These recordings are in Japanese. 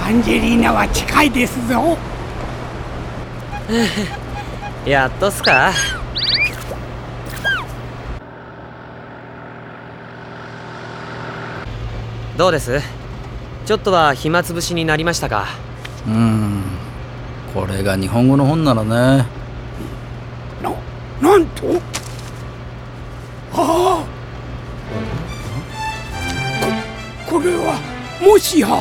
アンジェリーナは近いですぞ。 やっとっすか。どうです？ちょっとは暇つぶしになりましたか？ これが日本語の本ならね。 なんと、ああ、これはもしや。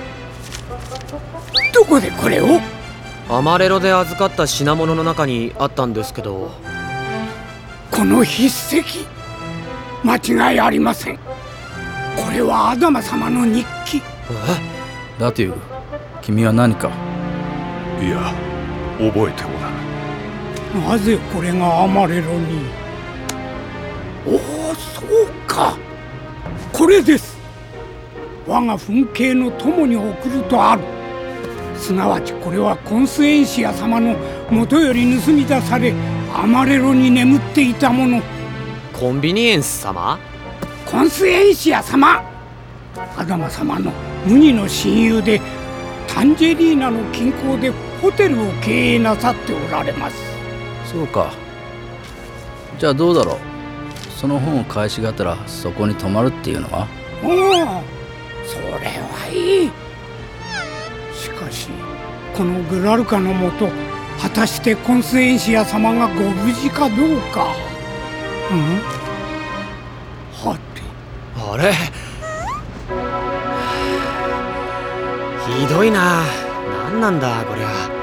どこでこれを？ アマレロで預かった品物の中にあったんですけど。 この筆跡、間違いありません。これはアダマ様の日記。 ラティウグ、君は何か？ いや、覚えてもらう。 なぜこれがアマレロに？おお、そうか、これです。我が墳謁の友に送るとある。すなわちこれはコンスエンシア様の元より盗み出され、アマレロに眠っていたもの。 コンビニエンス様？ コンスエンシア様、アダマ様の無二の親友で、タンジェリーナの近郊でホテルを経営なさっておられます。 そうか。じゃあどうだろう。その本を返しがたらそこに泊まるっていうのは？ おお、それはいい。しかしこのグラルカのもと、果たしてコンスエンシア様がご無事かどうか。はて、 あれ、ひどいな。何なんだこりゃ。